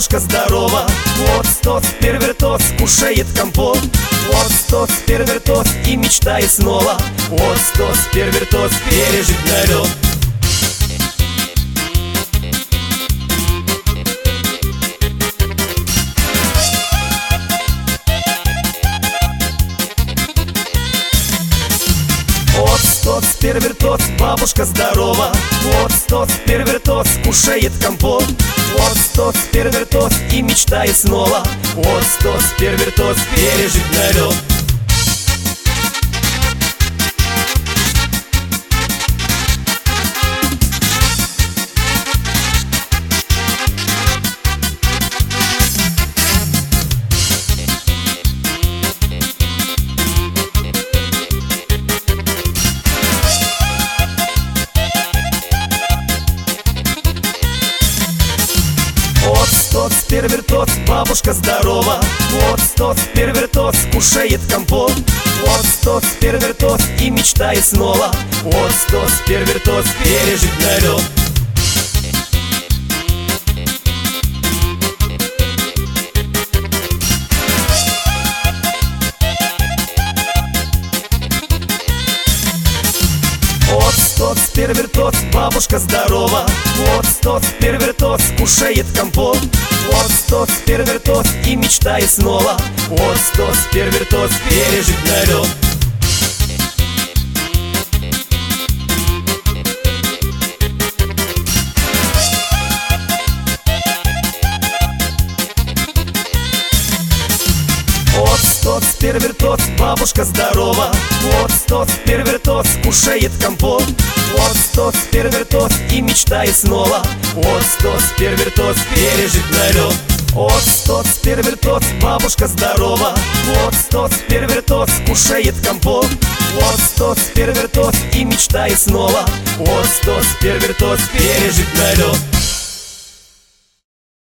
бабушка здорова. Вот тот первертос кушает компот. Вот тот первертос и мечтает снова. Вот тот первертос пережить налет. Вот тот первертос, бабушка здорова. Вот тот первертос кушает компот. Вот тот первертос и мечтает снова. Вот тот первертос пережить налет. Вот тот первертос, бабушка здорова. Вот тот первертос кушает компот. Вот тот первертос и мечтает снова. Вот тот первертос пережить налет. Вот тот первертос, бабушка здорова. Вот тот первертос кушает компот. Вот тот первертос и мечтает снова. Вот тот первертос пережить налет. Вот тот первертос, бабушка здорова. Вот тот первертос кушает компот. Вот тот первертос и мечтает снова. Вот тот первертос пережить налет. Вот тот первертос, бабушка здорова. Вот тот первертос кушает компот. Вот тот первертос и мечтает снова. Вот тот первертос пережить налет.